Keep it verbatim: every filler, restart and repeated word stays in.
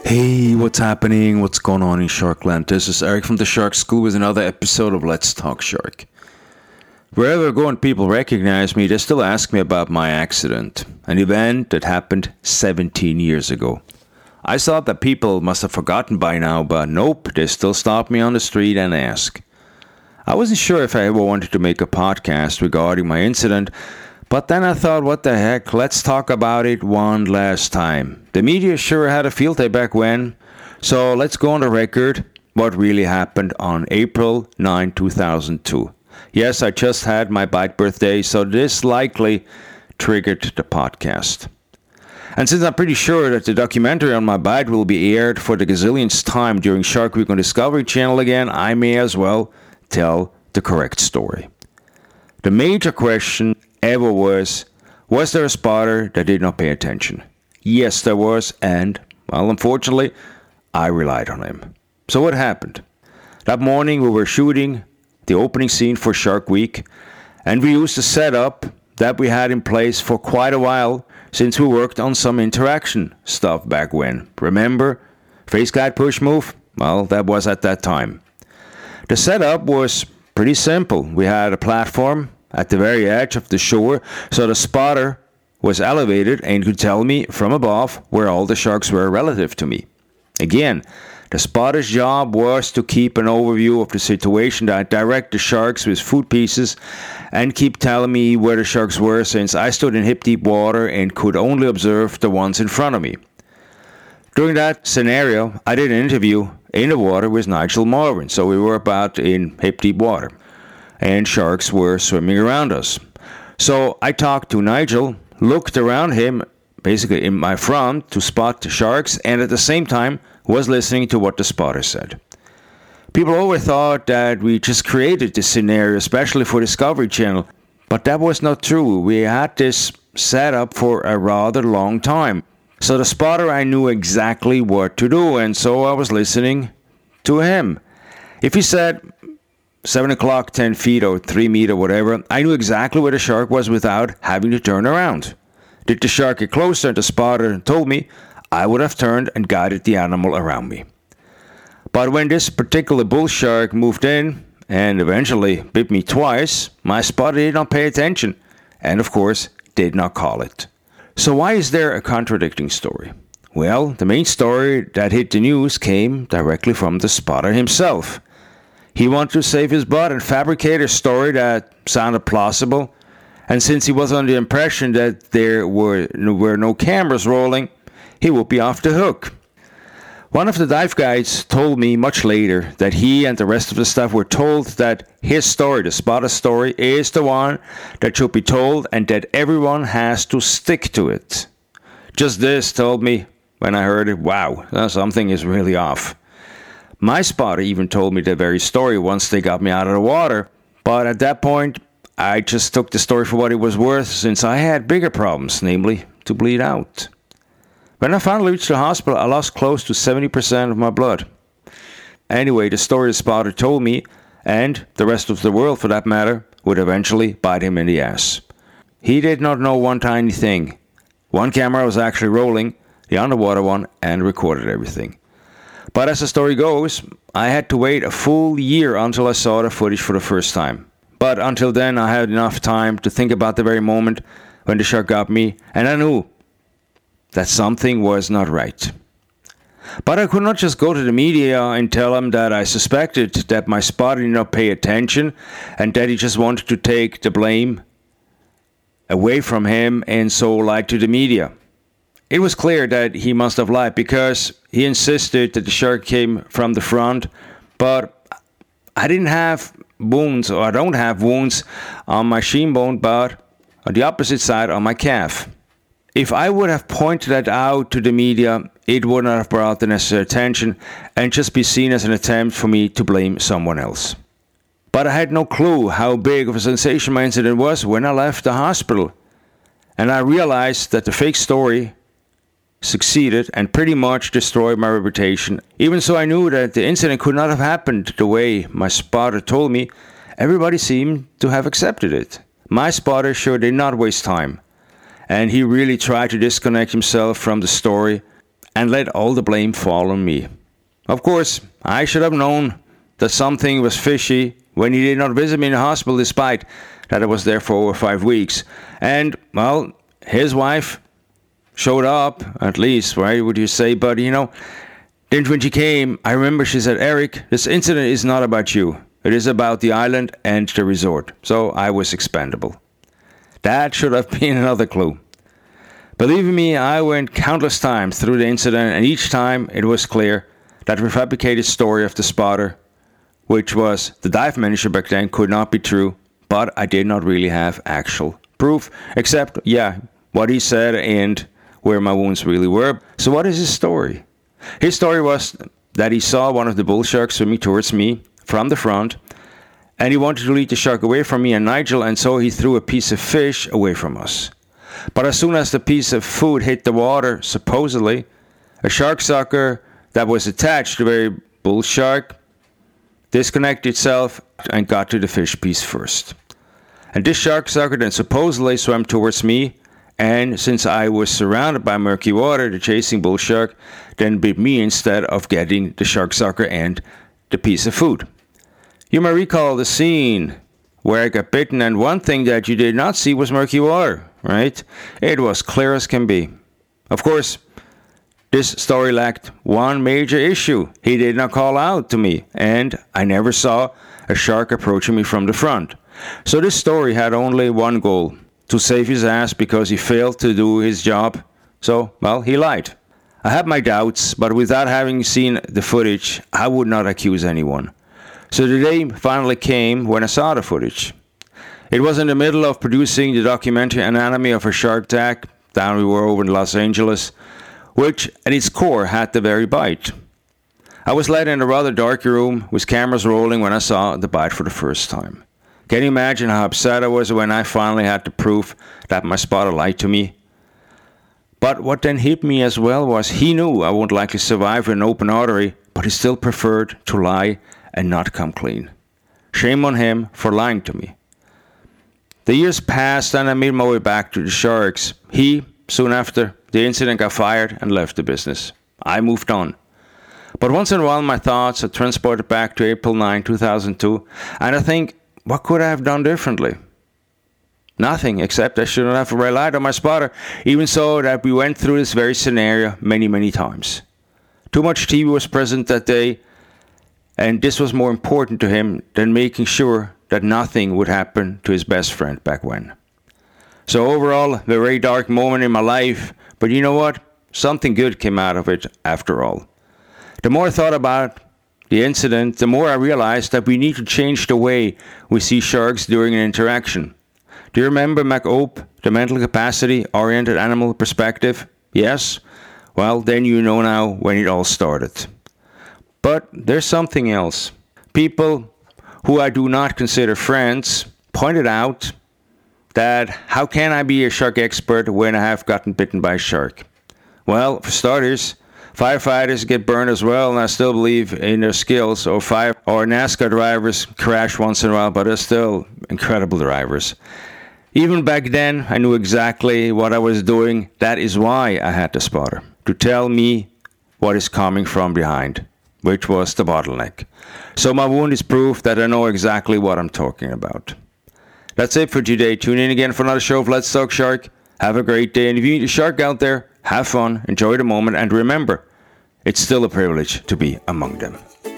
Hey, what's happening? What's going on in Sharkland? This is Eric from the Shark School with another episode of Let's Talk Shark. Wherever I go and people recognize me, they still ask me about my accident, an event that happened seventeen years ago. I thought that people must have forgotten by now, but nope, they still stop me on the street and ask. I wasn't sure if I ever wanted to make a podcast regarding my incident, but then I thought, what the heck, let's talk about it one last time. The media sure had a field day back when, so let's go on the record what really happened on April ninth, two thousand two. Yes, I just had my bike birthday, so this likely triggered the podcast. And since I'm pretty sure that the documentary on my bike will be aired for the gazillionth time during Shark Week on Discovery Channel again, I may as well tell the correct story. The major question ever was, was there a spotter that did not pay attention? Yes, there was, and, well, unfortunately, I relied on him. So what happened? That morning we were shooting the opening scene for Shark Week, and we used a setup that we had in place for quite a while since we worked on some interaction stuff back when. Remember? Face guide push move? Well, that was at that time. The setup was pretty simple. We had a platform at the very edge of the shore, so the spotter was elevated and could tell me from above where all the sharks were relative to me. Again, the spotter's job was to keep an overview of the situation, that direct the sharks with food pieces and keep telling me where the sharks were, since I stood in hip deep water and could only observe the ones in front of me. During that scenario, I did an interview in the water with Nigel Marvin, so we were about in hip deep water, and sharks were swimming around us. So I talked to Nigel, looked around him, basically in my front, to spot the sharks, and at the same time was listening to what the spotter said. People always thought that we just created this scenario, especially for Discovery Channel, but that was not true. We had this set up for a rather long time. So the spotter, I knew exactly what to do, and so I was listening to him. If he said seven o'clock, ten feet, or three meter, whatever, I knew exactly where the shark was without having to turn around. Did the shark get closer and the spotter told me, I would have turned and guided the animal around me. But when this particular bull shark moved in and eventually bit me twice, my spotter did not pay attention and, of course, did not call it. So why is there a contradicting story? Well, the main story that hit the news came directly from the spotter himself. He wanted to save his butt and fabricate a story that sounded plausible, and since he was under the impression that there were, were no cameras rolling, he would be off the hook. One of the dive guides told me much later that he and the rest of the staff were told that his story, the spotter story, is the one that should be told and that everyone has to stick to it. Just this told me, when I heard it, wow, something is really off. My spotter even told me the very story once they got me out of the water, but at that point, I just took the story for what it was worth, since I had bigger problems, namely to bleed out. When I finally reached the hospital, I lost close to seventy percent of my blood. Anyway, the story the spotter told me, and the rest of the world for that matter, would eventually bite him in the ass. He did not know one tiny thing. One camera was actually rolling, the underwater one, and recorded everything. But as the story goes, I had to wait a full year until I saw the footage for the first time. But until then, I had enough time to think about the very moment when the shark got me, and I knew that something was not right. But I could not just go to the media and tell them that I suspected that my spotter did not pay attention and that he just wanted to take the blame away from him and so lied to the media. It was clear that he must have lied because he insisted that the shark came from the front, but I didn't have wounds, or I don't have wounds on my shin bone, but on the opposite side on my calf. If I would have pointed that out to the media, it would not have brought the necessary attention and just be seen as an attempt for me to blame someone else. But I had no clue how big of a sensation my incident was when I left the hospital. And I realized that the fake story succeeded and pretty much destroyed my reputation. Even so, I knew that the incident could not have happened the way my spotter told me. Everybody seemed to have accepted it. My spotter sure did not waste time, and he really tried to disconnect himself from the story and let all the blame fall on me. Of course, I should have known that something was fishy when he did not visit me in the hospital, despite that I was there for over five weeks. And, well, his wife showed up, at least, right, would you say? But, you know, then when she came, I remember she said, Eric, this incident is not about you. It is about the island and the resort. So I was expendable. That should have been another clue. Believe me, I went countless times through the incident, and each time it was clear that the fabricated story of the spotter, which was the dive manager back then, could not be true, but I did not really have actual proof, except, yeah, what he said and where my wounds really were. So what is his story? His story was that he saw one of the bull sharks swimming towards me from the front, and he wanted to lead the shark away from me and Nigel, and so he threw a piece of fish away from us. But as soon as the piece of food hit the water, supposedly, a shark sucker that was attached to the very bull shark disconnected itself and got to the fish piece first. And this shark sucker then supposedly swam towards me, and since I was surrounded by murky water, the chasing bull shark then bit me instead of getting the shark sucker and the piece of food. You may recall the scene where I got bitten, and one thing that you did not see was murky water, right? It was clear as can be. Of course, this story lacked one major issue. He did not call out to me, and I never saw a shark approaching me from the front. So this story had only one goal, to save his ass because he failed to do his job. So, well, he lied. I had my doubts, but without having seen the footage, I would not accuse anyone. So the day finally came when I saw the footage. It was in the middle of producing the documentary Anatomy of a Shark Attack, down we were over in Los Angeles, which at its core had the very bite. I was led in a rather dark room with cameras rolling when I saw the bite for the first time. Can you imagine how upset I was when I finally had the proof that my spotter lied to me? But what then hit me as well was he knew I wouldn't likely survive with an open artery, but he still preferred to lie and not come clean. Shame on him for lying to me. The years passed and I made my way back to the Sharks. He, soon after the incident, got fired and left the business. I moved on. But once in a while my thoughts are transported back to April ninth, two thousand two, and I think, what could I have done differently? Nothing, except I shouldn't have relied on my spotter, even so that we went through this very scenario many, many times. Too much T V was present that day, and this was more important to him than making sure that nothing would happen to his best friend back when. So overall, a very dark moment in my life, but you know what? Something good came out of it after all. The more I thought about the incident, the more I realized that we need to change the way we see sharks during an interaction. Do you remember McOpe, the mental capacity-oriented animal perspective? Yes? Well, then you know now when it all started. But there's something else. People who I do not consider friends pointed out that how can I be a shark expert when I have gotten bitten by a shark? Well, for starters, firefighters get burned as well, and I still believe in their skills. Or fire or NASCAR drivers crash once in a while, but they're still incredible drivers. Even back then, I knew exactly what I was doing. That is why I had the spotter, to tell me what is coming from behind, which was the bottleneck. So my wound is proof that I know exactly what I'm talking about. That's it for today. Tune in again for another show of Let's Talk Shark. Have a great day, and if you meet a shark out there, have fun, enjoy the moment, and remember, it's still a privilege to be among them.